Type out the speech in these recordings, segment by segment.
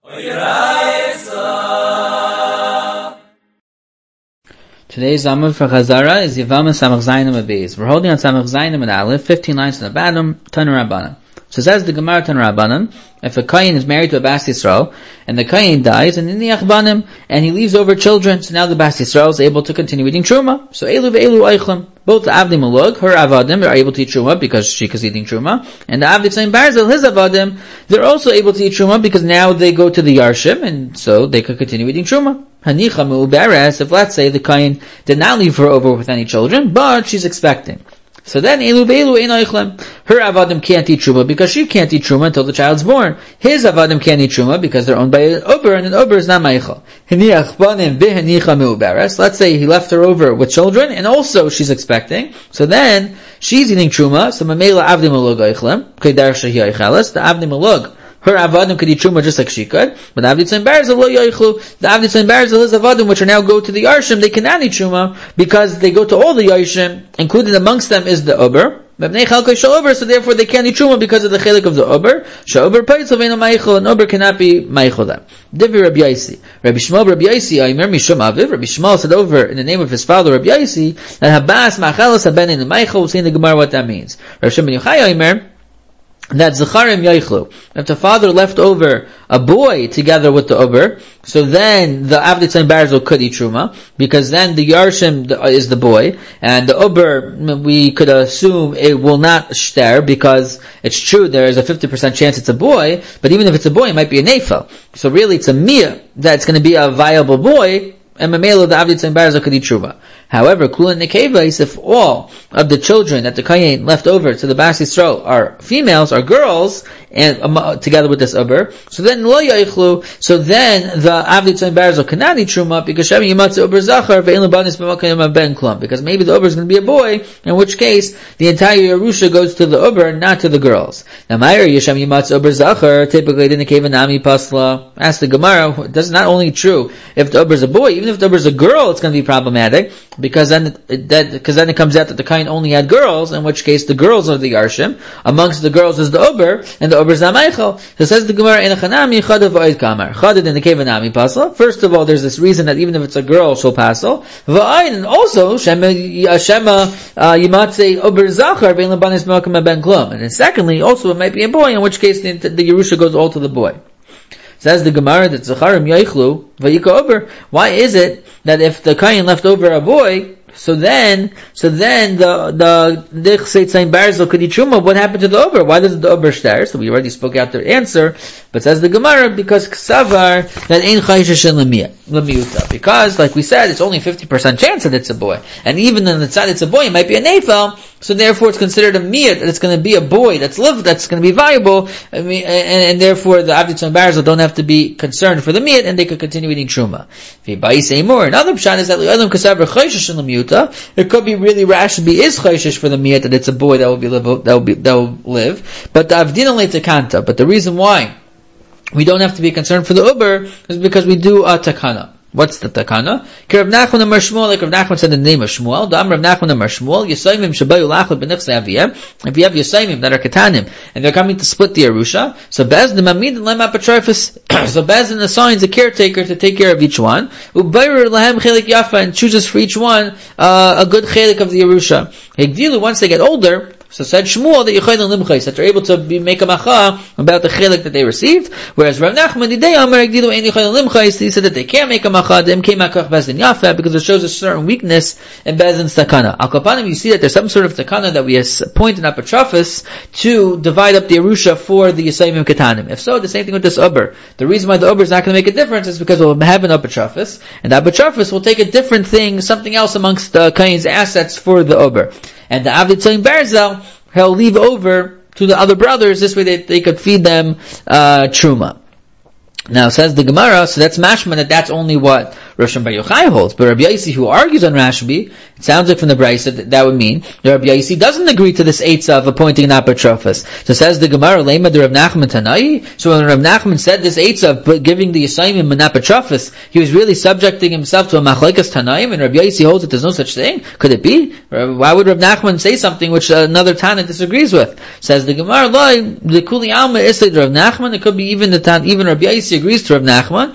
Today's Amud for Chazara is Yevama Samach Zayinim Abiz. We're holding on Samach Zayinim and Aleph, 15 lines on the bottom, Tanur Rabbanan. So says the Gemara Tanur Rabbanan, if a Kayin is married to a Bas Yisrael, and the Kayin dies, and in the Achbanim, and he leaves over children, so now the Bas Yisrael is able to continue eating Truma. So Elu ve'elu Eichlam. Both the Avdi Malug, her Avadim, are able to eat Truma because she is eating Truma, and the Avdi Tzayim Barzel, his Avadim, they're also able to eat Truma because now they go to the Yarshim, and so they could continue eating Truma. Hanicha Mu'beres, if let's say the Kayin did not leave her over with any children, but she's expecting. So then, Elu ve'elu ein Eichlam. Her Avadim can't eat Truma because she can't eat Truma until the child's born. His Avadim can't eat Truma because they're owned by an Uber, and an Uber is not Meichel. Let's say he left her over with children, and also she's expecting. So then, she's eating Truma, so Mamela Avdi Malug Eichlam, Kedar Shehi Eicheles, the Avdi Malug, her Avadim could eat Truma just like she could, but Avdi Tzayim Barzel lo yoichlu. The Avdi Tzayim Barzel is Avadim, which are now go to the Yarshim, they cannot eat Truma, because they go to all the Yarshim, included amongst them is the Uber, so therefore they can't eat Truma because of the chelik of the Uber. Sha'uber Paitzel ve'eno Meichel, an Uber cannot be Meichel them. Divi Rabbi Yaisi. Rabbi Yaisi, Aimer Mishum Aviv, Rabbi Shmuel said over in the name of his father, Rabbi Yaisi, that Habas Machalas Haben in the Meichel, we'll see in the Gemara what that means. Rabbi Shimon Yochai Aimer, that Zecharim Yaichlu. If the father left over a boy together with the Uber, so then the Avdi Tzayim Barzel could eat Truma, because then the Yarshim is the boy, and the Uber, we could assume it will not shter, because it's true there is a 50% chance it's a boy, but even if it's a boy, it might be a Nefel. So really it's a Mia that it's going to be a viable boy, and Mamela the Avdi Tzayim Barzel could eat Truma. However, Kula Nekeva is if all of the children that the Kayin left over to the Bas Yisrael are females, are girls, and together with this Uber, so then Lo Yaichlu, so then the Avdi Tzayim Barzel cannot eat Truma, because Shem Yimatze Uber Zachar, Ve'in Labanis B'makayim Ben Klum, because maybe the Uber is going to be a boy, in which case, the entire Yerusha goes to the Uber, not to the girls. Now, Meir Yeshem Yimatze Uber Zachar, typically the Nekeva Nami Pasla, ask the Gemara, that's not only true if the Uber is a boy, even if the Uber is a girl, it's going to be problematic, because then it comes out that the Kain only had girls, in which case the girls are the Yarshim, amongst the girls is the Uber, and the Uber is not Meichel. So says the Gemara, Enachanami Chadav Oid Kamar. Chadad in the Kevanami Pasal. First of all, there's this reason that even if it's a girl, she'll Pasal. V'ayin, and also, Shema Yimatze Uber Zachar, Ve'in Labanis B'makam Ben Klum. And then secondly, also it might be a boy, in which case the Yerusha goes all to the boy. Says the Gemara that Zacharim Yaichlu Vayika Over. Why is it that if the Kayin left over a boy, so then the Dichsei Tzayim Barzel could eat Truma, what happened to the Uber? Why does the Uber shtar? So we already spoke out the answer, but says the Gemara, because Ksavar, that ain't Chayshish and Lemiyuta. Because, like we said, it's only 50% chance that it's a boy. And even on the side it's a boy, it might be a Nefel, so therefore it's considered a miyat, that it's going to be a boy that's going to be viable, and therefore the Avdi Tzayim Barzel don't have to be concerned for the miyat, and they could continue eating Truma. Another pshat is that it could be really Rashi is chayshish for the miyat that it's a boy that will live, but the avdina le'tekanta. But the reason why we don't have to be concerned for the Uber is because we do a takana. What's the takana? Rav Nachman Amar Shmuel, like Rav Nachman said in the name of Shmuel. The Rav Nachman Amar Shmuel, Yisayimim shabayu lachot b'nechsei aviyem. If you have Yisayimim that are katanim and they're coming to split the Yerusha, so Bezdin mamid and lem apatrofis. So Bezdin assigns a caretaker to take care of each one. Ubayr lahem chelik yafa, and chooses for each one a good chelik of the Yerusha. Higdilu, once they get older, so said Shmuel that Yechayin Limchais, that they're able to make a macha about the chelik that they received, whereas Rav Nachman Didei Amar Higdilu Ein Yechayin Limchais, he said that they can't make a macha, them came makach Bezdin Yafa, because it shows a certain weakness in Bezdin's takana. Al Kapanim, you see that there's some sort of takana that we appoint in Apatrafis to divide up the Yerusha for the Yisayimim Ketanim. If so, the same thing with this Uber. The reason why the Uber is not going to make a difference is because we'll have an Apatrafis, and the Apatrafis will take a different thing, something else amongst the Kain's assets for the Uber. And the Avdi Tzayim Barzel, he'll leave over to the other brothers, this way they could feed them Truma. Now says the Gemara, so that's mashma, that's only what Rosh Bar Yochai holds. But Rabbi Yaisi, who argues on Rashbi, it sounds like from the Brisa that would mean that Rabbi Yaisi doesn't agree to this eitzah of appointing an apatrophos. So says the Gemara, Lema de Rav Nachman Tanai. So when Rav Nachman said this eitzah of giving the assignment an apatrophos, he was really subjecting himself to a machlekes Tanaim, and Rabbi Yaisi holds that there's no such thing. Could it be? Why would Rav Nachman say something which another Tana disagrees with? Says the Gemara, the Kuli Alma is Rav Nachman. It could be even even Rabbi Yaisi agrees to Rav Nachman.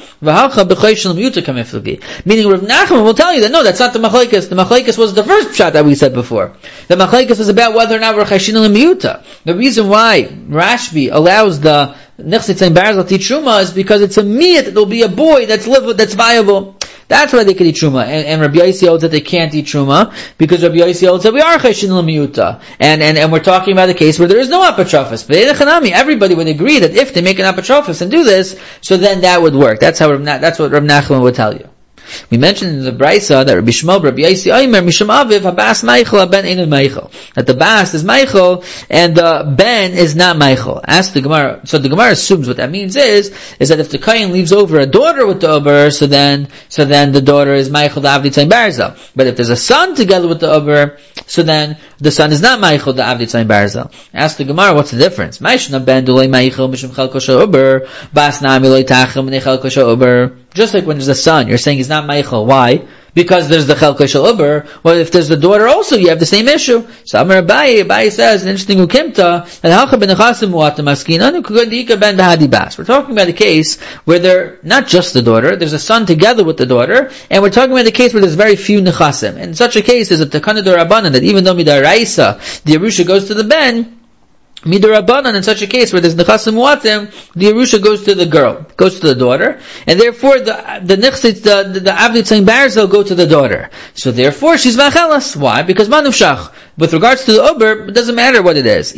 Meaning Rav Nachman will tell you that no, that's not the machlekes. The machlekes was the first shot that we said before. The machlekes is about whether or not we're chayshin l'miyuta. The reason why Rashbi allows the nechsit zayin barzel titruma is because it's a miyat. It'll be a boy that's viable. That's why they can eat truma. And Rabbi Yaisi holds that they can't eat truma because Rabbi Yaisi holds that we are chayshin l'miyuta. And we're talking about a case where there is no apatrophos. But everybody would agree that if they make an apatrophos and do this, so then that would work. That's what Rav Nachman would tell you. We mentioned in the Brisa that Rabbi Shmuel, Rabbi Yaisi, Omer, Misham Aviv, Habas Meichel, Ben Einu Meichel. That the Bas is Meichel, and the Ben is not Meichel. Ask the Gemara. So the Gemara assumes what that means is that if the Kayin leaves over a daughter with the Ober, so then the daughter is Meichel, the Avdi Tzayin Barzel. But if there's a son together with the Ober, so then the son is not Meichel, the Avdi Tzayin Barzel. Ask the Gemara, what's the difference? Meishna Ben Dulei Meichel, Misham Chelko Ober, Bas Nami Loi Tachem, Chelko Ober. Just like when there's a son, you're saying he's not Meichel. Why? Because there's the Chelko Shel Uber. Well, if there's the daughter also, you have the same issue. So Amar Abaye says, an interesting ukimta, that Halcha ben Nechasim Muatam Askinan, Ukugandika ben Bahadi Bas. We're talking about a case where they're not just the daughter, there's a son together with the daughter, and we're talking about a case where there's very few Nechasim. In such a case, there's a Takana D'Rabbanan, that even though Midaraisa, the Yerusha goes to the Ben, Midarabanan, in such a case where there's nechasim muatim, the Yerusha goes to the girl, goes to the daughter, and therefore the nechsit, the avdi tzayin barzel go to the daughter. So therefore she's machelas. Why? Because manufshach. With regards to the Uber, it doesn't matter what it is.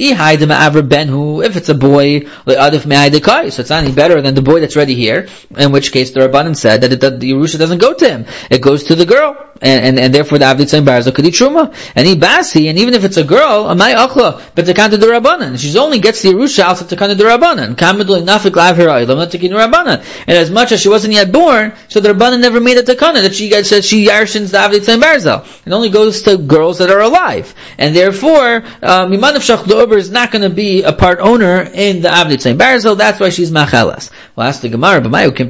If it's a boy, so it's not any better than the boy that's already here, in which case the Rabbanan said that the Yerusha doesn't go to him. It goes to the girl. And therefore the Avdi Tzayin Barzel could eat Truma. And he basi, and even if it's a girl, amay achla, but the Kanta the Rabbanan. She only gets the Yerusha out of the Kanta the Rabbanan. Kamedul nafik lav hiraylam, not taking the Rabbanan. And as much as she wasn't yet born, so the Rabbanan never made a takana that she yarshins the Avdi Tzayin Barzel. It only goes to girls that are alive. And therefore, Mimanavshach, the Uber is not going to be a part owner in the Avdi Tzayin Barzel. That's why she's machelas. Well, ask the Gemara,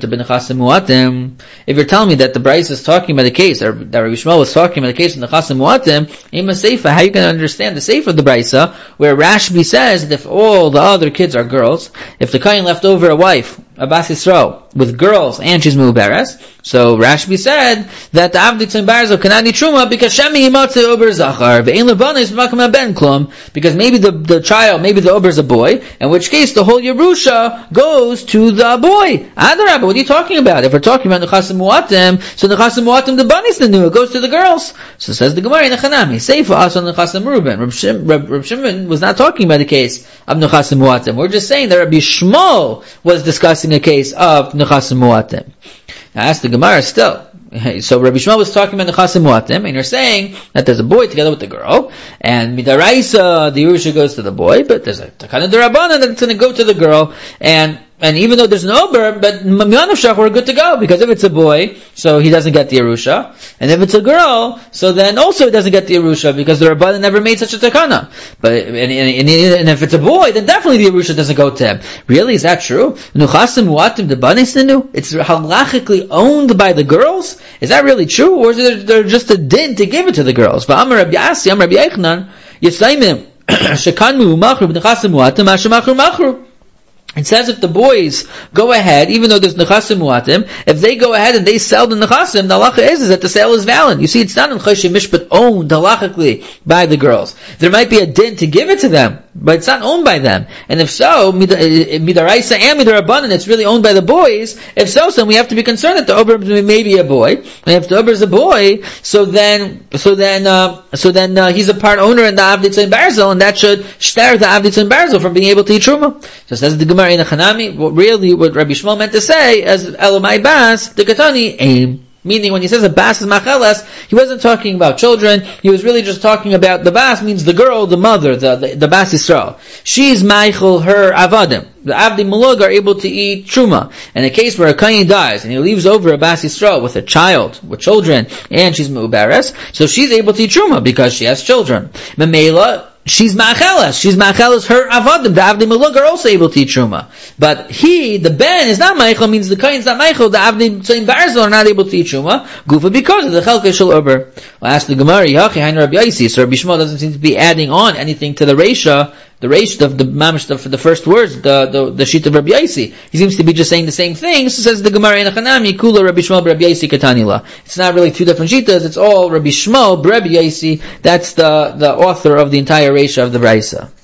if you're telling me that the Bryce is talking about a case, or that Rabbi Shmuel was talking about a case in the Chasim Muatim, Ima Seifa, how are you going to understand the Seifa of the Brysa, where Rashbi says that if all the other kids are girls, if the Kayin left over a wife, a Bas Yisrael, with girls, and she's Muberes, so Rashbi said that the Avdi Tzayin Barzel cannot eat Truma because Shemi Himatze Ober Zachar, Ve'en Lebanis V'makam Ben Klum, because maybe the child, maybe the Ober is a boy, in which case the whole Yerusha goes to the boy. Adarabba, what are you talking about? If we're talking about Nechasim Muatim, so Nechasim Muatim the Banis the new, it goes to the girls. So says the Gemara in Nechanami, Seifa also Nechasim Reuben. Reb Shimon was not talking about the case of Nechasim Muatim. We're just saying that Rabbi Shmuel was discussing a case of Nechasim Muatim. I asked the Gemara still. So Rabbi Shmuel was talking about Nechasim Muatim, and you're saying that there's a boy together with the girl, and Midaraisa, the Yerusha goes to the boy, but there's a Takana D'Rabbanan that's going to go to the girl, and even though there's no Ober, but Mimanavshach, we're good to go, because if it's a boy, so he doesn't get the Yerusha, and if it's a girl, so then also he doesn't get the Yerusha, because the Rabbanan never made such a Takana. But, and if it's a boy, then definitely the Yerusha doesn't go to him. Really, is that true? Nuchasim Muatim the Banisinu? It's halachically owned by the girls? Is that really true? Or is there just a din to give it to the girls? But Amar Rabbi Asi, Amar Rabbi Eichnan, Yitzayimim, Shekanmu Machru, B'nechasim Muatim, Hashemachru Machru. It says if the boys go ahead, even though there's nechasim muatim, if they go ahead and they sell the nechasim, the halacha is that the sale is valid. You see, it's not in choshe mishpat owned halachically by the girls. There might be a din to give it to them, but it's not owned by them. And if so, midaraisa and midarabanan, it's really owned by the boys. If so, then we have to be concerned that the ober may be a boy. And if the ober is a boy, so then he's a part owner in the Avdi Tzayin Barzel, and that should shtar the Avdi Tzayin Barzel from being able to eat truma. So it says the Gemara in the Chanami, what Rabbi Shmuel meant to say as Elamai Bas, the Katani aim. Meaning, when he says a bas is macheles, he wasn't talking about children, he was really just talking about the bas means the girl, the mother, the bas Yisrael. She's meichel her avadim. The avdi malug are able to eat truma. In a case where a kohen dies, and he leaves over a bas Yisrael with a child, with children, and she's mu'uberes, so she's able to eat truma because she has children. Memela, she's macheles her avadim. The avdi malug are also able to eat truma. But the ben is not meichel, means the kohen is not meichel, the avdi tzayim barzel are not able to eat truma, gufa because of the chelke shel uber. I'll ask the Gemara, Yachi hain Rabbi Yaisi, so Rabbi Shmuel doesn't seem to be adding on anything to the reisha of the mamish for the first words, the sheet of Rabbi Yaisi. He seems to be just saying the same thing. So says the Gemara in Achanami, Kula Rabbi Shmuel Rabbi Yaisi Katanila. It's not really two different shitas, it's all Rabbi Shmuel Rabbi Yaisi. That's the author of the entire reisha of the Braisa.